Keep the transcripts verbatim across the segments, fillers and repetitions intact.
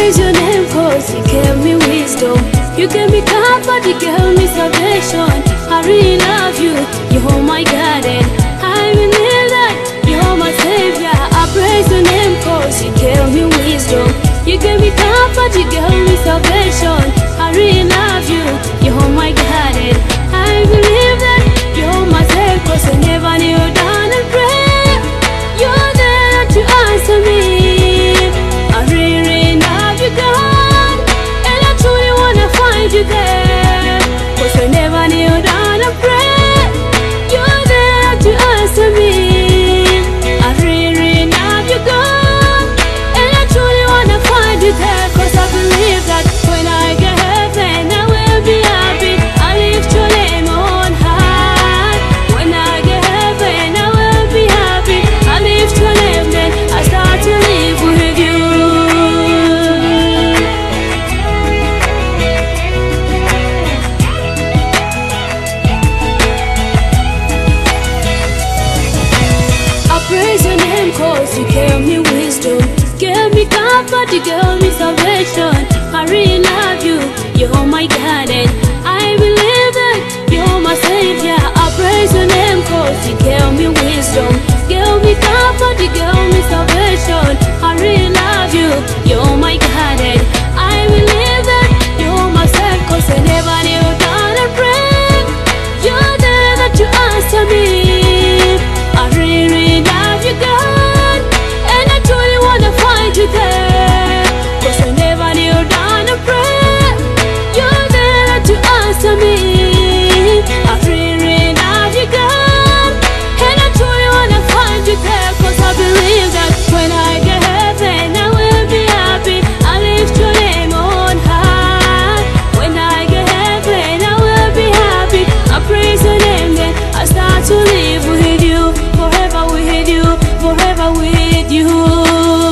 praise your name cause you gave me wisdom. You gave me comfort, you gave me salvation. I really love you, you hold my garden. I believe that you're my savior. I praise your name cause you gave me wisdom. You gave me comfort, you gave me salvation. I really love you, you hold my garden. I believe that you're my savior cause I never knew down and pray. You're there to answer me. I really love you, God, and I truly wanna find you there. Cause I never kneel down and pray. You're there to answer me. I really love you, God, and I truly wanna find you there. Cause I believe that when I get heaven I will be happy. I lift your name on high. When I get heaven I will be happy. I lift your name, then I start to live with you. Praise your name cause you gave me wisdom. Gave me comfort, you gave me salvation. I really love you, you're my garden. I believe that you're my savior. I praise your name cause you gave me wisdom. Gave me comfort, you gave me salvation. I really love you, you're my garden. I believe that you're my savior cause I never knew down and pray. You're there that you answer me. I really love you, God, and I truly wanna find you there. Cause I never kneel down and pray. You're there to answer me. I really love you, God, and I truly wanna find you there. Cause I believe that when I get heaven I will be happy. I lift your name on high. When I get heaven I will be happy. I praise your name, then I start to live with you. Forever with you, forever with you.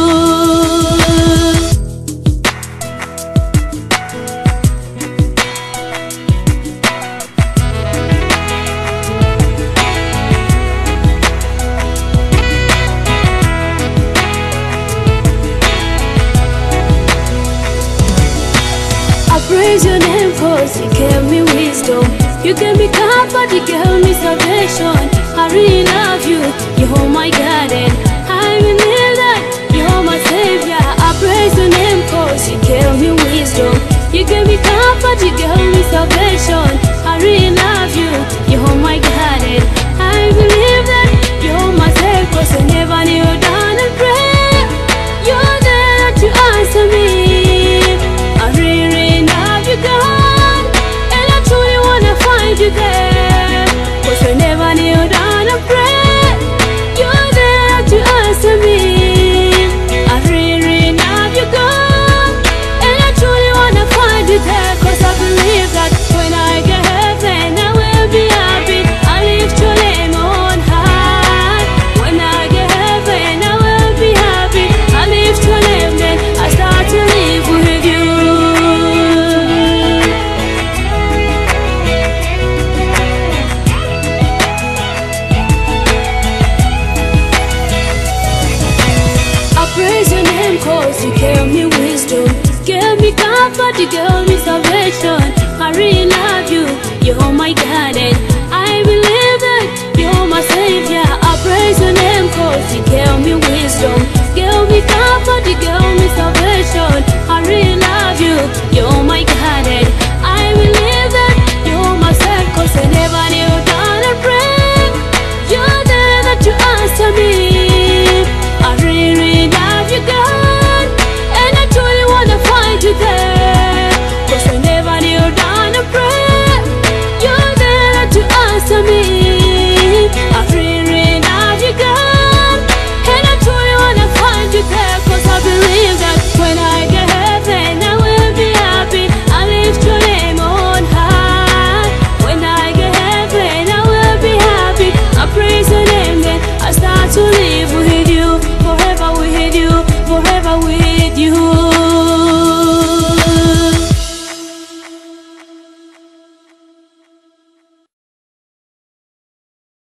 I praise your name cause you gave me wisdom. You gave me comfort, you gave me salvation. I really love you, you hold my garden. I believe that you're my savior. I praise your name cause you gave me wisdom. You gave me comfort, you gave me salvation. I really love you, you hold my garden. I believe that you're my savior cause I never kneel down and pray. You're there to answer me. I really love you, God, and I truly wanna find you there. Cause I never kneel down and pray. You're there to answer me. I really love you, God, and I truly wanna find you there. Cause I believe that when I get heaven I will be happy. I lift your name on high. When I get heaven I will be happy. I lift your name, then I start to live with you. Praise your name cause you gave me wisdom. Gave me comfort, you gave me salvation. I really love you, you're my garden. I believe that you're my savior. I praise your name cause you gave me wisdom. Gave me comfort, you gave